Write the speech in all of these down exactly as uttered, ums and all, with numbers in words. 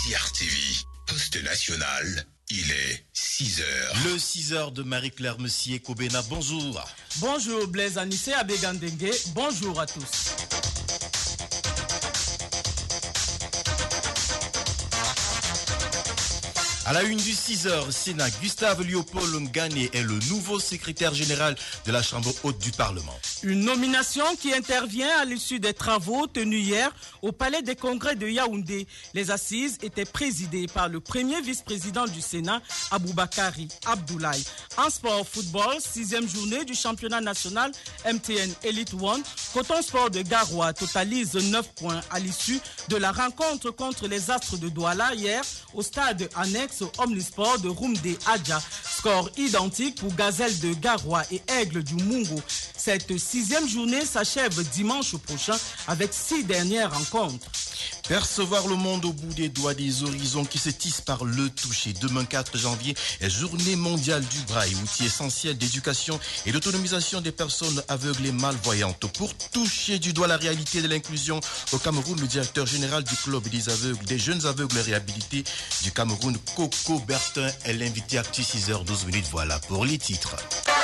C R T V, poste national, il est six heures. Le six heures de Marie-Claire Messier Kobena, bonjour. Bonjour Blaise Anissé Abegandengue, bonjour à tous. À la une du six heures, Sénat, Gustave Léopold Ngané est le nouveau secrétaire général de la Chambre haute du Parlement. Une nomination qui intervient à l'issue des travaux tenus hier au Palais des Congrès de Yaoundé. Les assises étaient présidées par le premier vice-président du Sénat, Aboubakari Abdoulaye. En sport football, sixième journée du championnat national M T N Elite One, Coton Sport de Garoua totalise neuf points à l'issue de la rencontre contre les Astres de Douala hier au stade annexe au Omnisport de Rumde Adja. Score identique pour Gazelle de Garoua et Aigle du Mungo. Cette sixième journée s'achève dimanche prochain avec six dernières rencontres. Percevoir le monde au bout des doigts, des horizons qui se tissent par le toucher. Demain quatre janvier est journée mondiale du braille, outil essentiel d'éducation et d'autonomisation des personnes aveugles et malvoyantes. Pour toucher du doigt la réalité de l'inclusion au Cameroun, le directeur général du club des aveugles, des jeunes aveugles réhabilités du Cameroun, Coco Bertin, est l'invité Actu six heures douze minutes. Voilà pour les titres.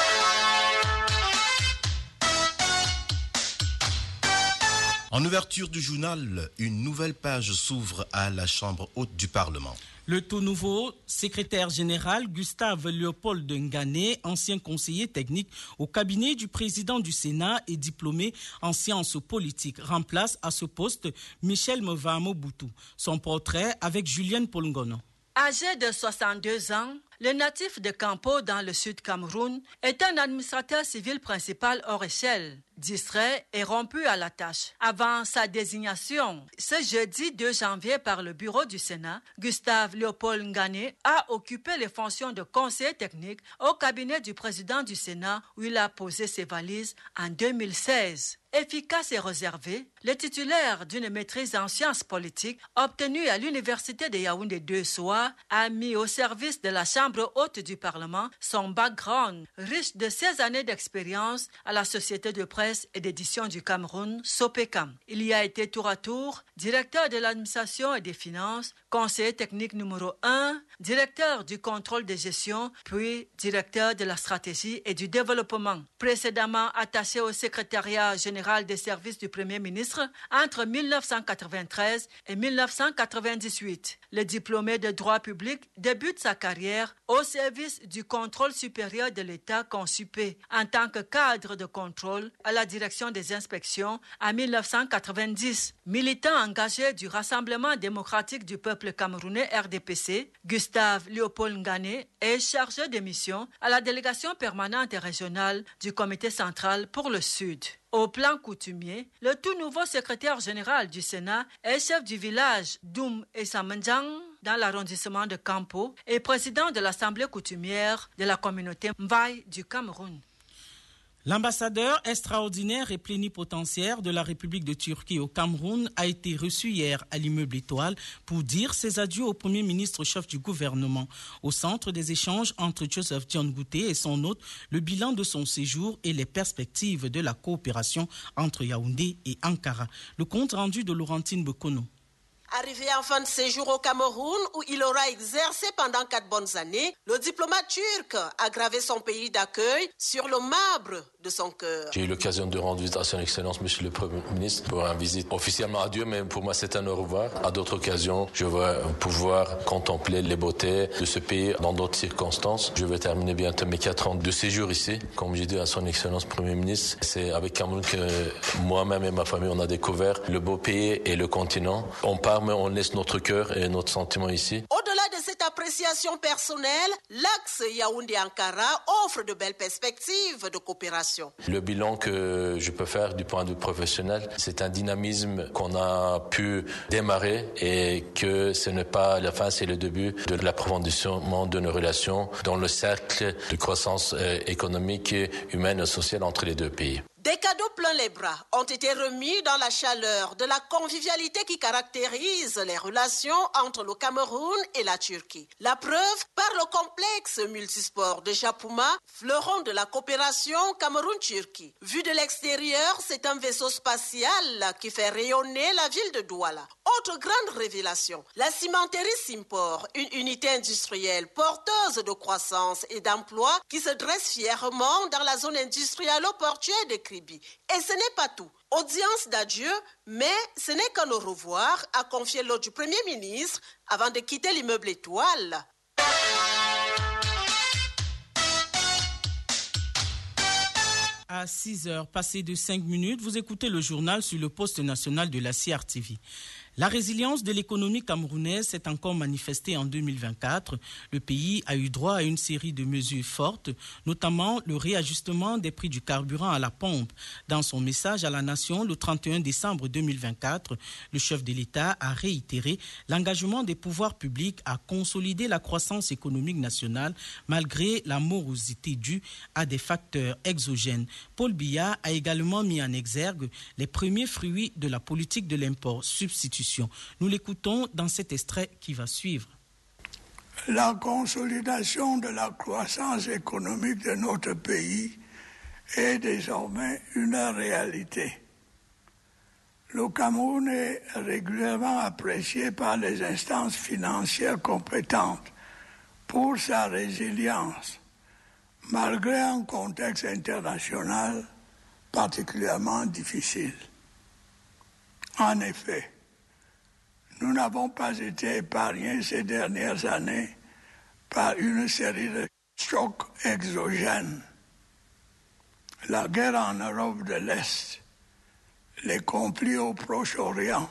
En ouverture du journal, une nouvelle page s'ouvre à la Chambre haute du Parlement. Le tout nouveau secrétaire général Gustave Léopold Ngané, ancien conseiller technique au cabinet du président du Sénat et diplômé en sciences politiques, remplace à ce poste Michel Mvamo Boutou. Son portrait avec Julienne Polngono. Âgé de soixante-deux ans, le natif de Campo dans le sud Cameroun est un administrateur civil principal hors échelle, distrait et rompu à la tâche. Avant sa désignation, ce jeudi deux janvier par le bureau du Sénat, Gustave Léopold Ngané a occupé les fonctions de conseiller technique au cabinet du président du Sénat où il a posé ses valises en deux mille seize. Efficace et réservé, le titulaire d'une maîtrise en sciences politiques obtenue à l'université de Yaoundé deux soirs a mis au service de la Chambre haute du Parlement son background riche de seize années d'expérience à la Société de presse et d'édition du Cameroun, Sopecam. Il y a été tour à tour directeur de l'administration et des finances, conseiller technique numéro un, directeur du contrôle de gestion, puis directeur de la stratégie et du développement. Précédemment attaché au secrétariat général des services du Premier ministre entre mille neuf cent quatre-vingt-treize et mille neuf cent quatre-vingt-dix-huit. Le diplômé de droit public débute sa carrière au service du contrôle supérieur de l'État Consupé en tant que cadre de contrôle à la direction des inspections en mille neuf cent quatre-vingt-dix. Militant engagé du Rassemblement démocratique du peuple camerounais R D P C, Gustave Léopold Ngané est chargé de mission à la délégation permanente et régionale du Comité central pour le Sud. Au plan coutumier, le tout nouveau secrétaire général du Sénat est chef du village d'Oum et Samandjang dans l'arrondissement de Campo et président de l'Assemblée coutumière de la communauté Mbaye du Cameroun. L'ambassadeur extraordinaire et plénipotentiaire de la République de Turquie au Cameroun a été reçu hier à l'immeuble Étoile pour dire ses adieux au Premier ministre chef du gouvernement. Au centre des échanges entre Joseph Dione Gouté et son hôte, le bilan de son séjour et les perspectives de la coopération entre Yaoundé et Ankara. Le compte rendu de Laurentine Bekono. Arrivé en fin de séjour au Cameroun, où il aura exercé pendant quatre bonnes années, le diplomate turc a gravé son pays d'accueil sur le marbre de son cœur. J'ai eu l'occasion de rendre visite à son Excellence, Monsieur le Premier ministre, pour une visite officiellement adieu, mais pour moi c'est un au revoir. À d'autres occasions, je vais pouvoir contempler les beautés de ce pays dans d'autres circonstances. Je vais terminer bientôt mes quatre ans de séjour ici. Comme j'ai dit à son Excellence Premier ministre, c'est avec Cameroun que moi-même et ma famille, on a découvert le beau pays et le continent. On part mais on laisse notre cœur et notre sentiment ici. Au-delà de cette appréciation personnelle, l'axe Yaoundé-Ankara offre de belles perspectives de coopération. Le bilan que je peux faire du point de vue professionnel, c'est un dynamisme qu'on a pu démarrer et que ce n'est pas la fin, c'est le début de l'approfondissement de nos relations dans le cercle de croissance économique, humaine et sociale entre les deux pays. Des cadeaux plein les bras ont été remis dans la chaleur de la convivialité qui caractérise les relations entre le Cameroun et la Turquie. La preuve par le complexe multisport de Japouma, fleuron de la coopération Cameroun-Turquie. Vu de l'extérieur, c'est un vaisseau spatial qui fait rayonner la ville de Douala. Autre grande révélation, la cimenterie Simport, une unité industrielle porteuse de croissance et d'emploi qui se dresse fièrement dans la zone industrielle-portuaire de Kribi. Et ce n'est pas tout. Audience d'adieu, mais ce n'est qu'un au revoir, a confié l'hôte du Premier ministre avant de quitter l'immeuble Étoile. À six heures, passées de cinq minutes, vous écoutez le journal sur le poste national de la C R T V. La résilience de l'économie camerounaise s'est encore manifestée en deux mille vingt-quatre. Le pays a eu droit à une série de mesures fortes, notamment le réajustement des prix du carburant à la pompe. Dans son message à la nation le trente et un décembre deux mille vingt-quatre, le chef de l'État a réitéré l'engagement des pouvoirs publics à consolider la croissance économique nationale malgré la morosité due à des facteurs exogènes. Paul Biya a également mis en exergue les premiers fruits de la politique de l'import-substitution. Nous l'écoutons dans cet extrait qui va suivre. La consolidation de la croissance économique de notre pays est désormais une réalité. Le Cameroun est régulièrement apprécié par les instances financières compétentes pour sa résilience, malgré un contexte international particulièrement difficile. En effet, nous n'avons pas été épargnés ces dernières années par une série de chocs exogènes. La guerre en Europe de l'Est, les conflits au Proche-Orient,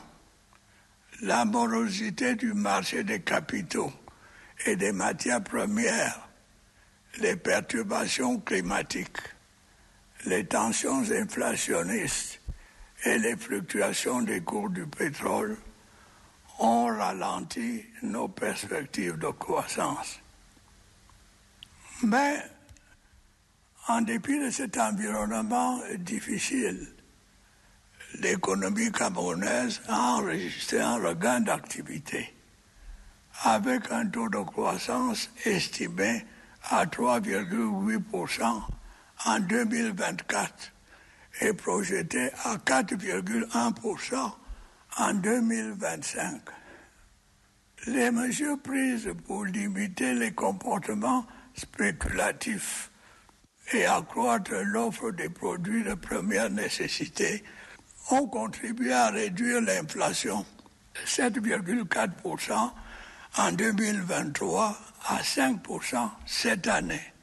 la morosité du marché des capitaux et des matières premières, les perturbations climatiques, les tensions inflationnistes et les fluctuations des cours du pétrole ont ralenti nos perspectives de croissance. Mais, en dépit de cet environnement difficile, l'économie camerounaise a enregistré un regain d'activité, avec un taux de croissance estimé à trois virgule huit pour cent en deux mille vingt-quatre et projeté à quatre virgule un pour cent en deux mille vingt-cinq. Les mesures prises pour limiter les comportements spéculatifs et accroître l'offre des produits de première nécessité ont contribué à réduire l'inflation de sept virgule quatre pour cent en deux mille vingt-trois à cinq pour cent cette année.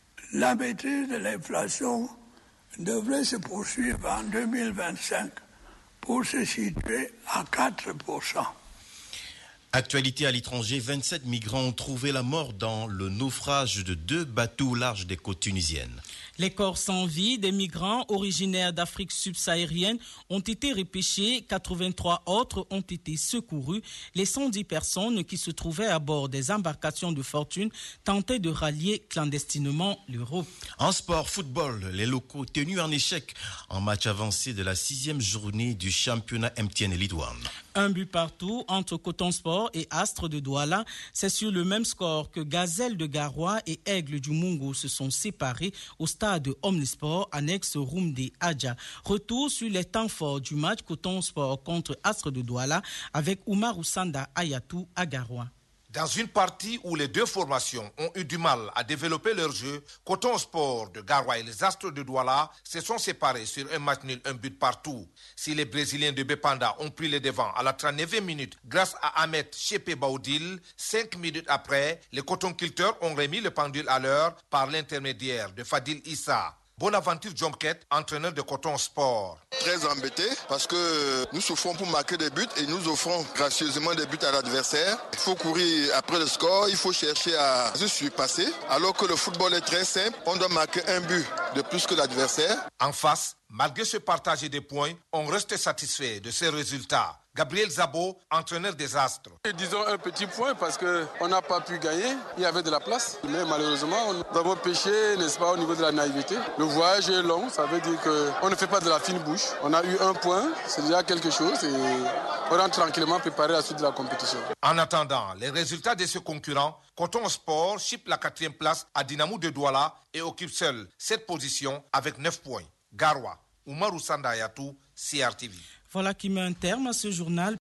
La maîtrise de l'inflation devrait se poursuivre en deux mille vingt-cinq pour se situer à quatre pour cent. Actualité à l'étranger, vingt-sept migrants ont trouvé la mort dans le naufrage de deux bateaux au large des côtes tunisiennes. Les corps sans vie des migrants originaires d'Afrique subsaharienne ont été repêchés, quatre-vingt-trois autres ont été secourus. Les cent dix personnes qui se trouvaient à bord des embarcations de fortune tentaient de rallier clandestinement l'Europe. En sport, football, les locaux tenus en échec en match avancé de la sixième journée du championnat M T N Elite One. Un but partout entre Coton Sport et Astre de Douala. C'est sur le même score que Gazelle de Garoua et Aigle du Mungo se sont séparés au stade de Omnisport, annexe Roumde Adja. Retour sur les temps forts du match Coton Sport contre Astre de Douala avec Oumar Oussanda Ayatou à Garoua. Dans une partie où les deux formations ont eu du mal à développer leur jeu, Coton Sport de Garoua et les Astres de Douala se sont séparés sur un match nul, un but partout. Si les Brésiliens de Bepanda ont pris les devants à la trente-neuvième minute grâce à Ahmed Chepe Baoudil, cinq minutes après, les cotonculteurs ont remis le pendule à l'heure par l'intermédiaire de Fadil Issa. Bonaventure Jomket, entraîneur de Coton Sport. Très embêté parce que nous souffrons pour marquer des buts et nous offrons gracieusement des buts à l'adversaire. Il faut courir après le score, il faut chercher à se surpasser. Alors que le football est très simple, on doit marquer un but de plus que l'adversaire. En face, malgré ce partage des points, on reste satisfait de ces résultats. Gabriel Zabo, entraîneur des Astres. Et disons un petit point parce qu'on n'a pas pu gagner, il y avait de la place. Mais malheureusement, nous avons péché, n'est-ce pas, au niveau de la naïveté. Le voyage est long, ça veut dire qu'on ne fait pas de la fine bouche. On a eu un point, c'est déjà quelque chose et on rentre tranquillement préparer la suite de la compétition. En attendant les résultats de ce concurrent, Coton Sport chipe la quatrième place à Dinamo de Douala et occupe seul cette position avec neuf points. Garoua, Oumarou Sanda Ayatou, C R T V. Voilà qui met un terme à ce journal.